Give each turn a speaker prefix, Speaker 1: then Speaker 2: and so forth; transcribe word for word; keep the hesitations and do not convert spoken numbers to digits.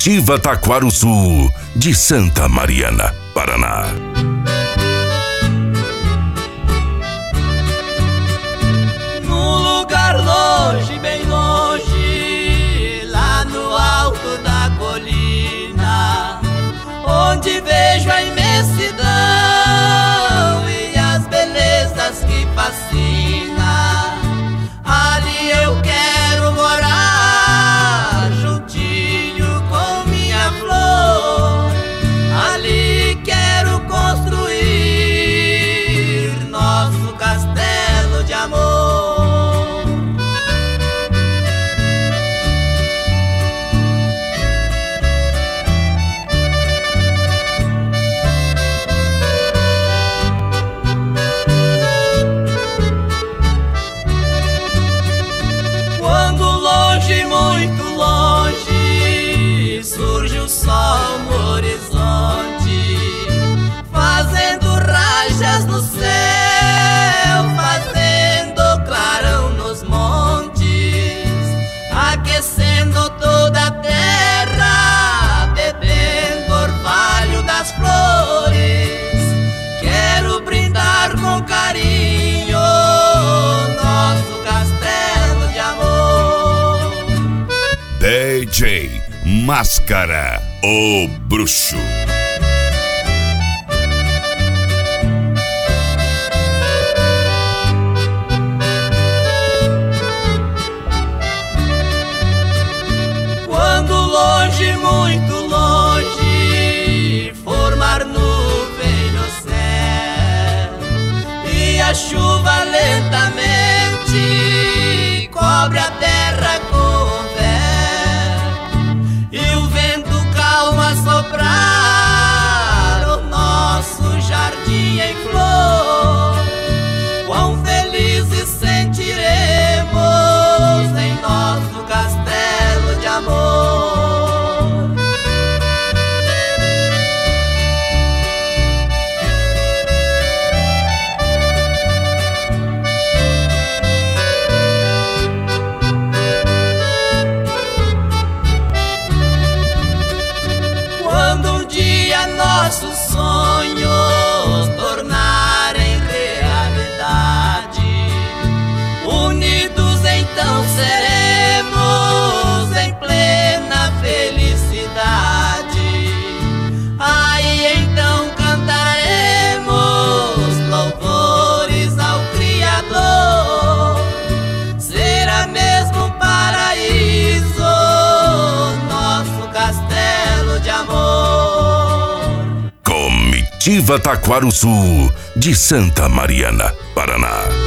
Speaker 1: Comitiva Taquaruçu, de Santa Mariana, Paraná.
Speaker 2: Num lugar longe, bem longe, lá no alto da colina, onde vejo a imensidão e as belezas que fascina, ali eu quero morar, juntinho com minha flor. Ali quero construir nosso castelo de amor. Quando longe, muito longe, surge o sol no horizonte, fazendo rajas no céu, fazendo clarão nos montes, aquecendo toda a terra, bebendo orvalho das flores. Quero brindar com carinho nosso castelo de amor.
Speaker 1: D J Máscara, o bruxo.
Speaker 2: Quando longe, muito longe, formar nuvem no céu e a chuva lentamente cobre a terra com véu, e o vento calmo a soprar o nosso jardim em flor. Quão felizes sentiremos em nosso castelo de amor. Quando um dia nossos sonhos tornarem realidade, unidos então seremos em plena felicidade. Aí então cantaremos louvores ao Criador. Será mesmo um paraíso nosso castelo de amor.
Speaker 1: Comitiva Taquaruçu, de Santa Mariana, Paraná.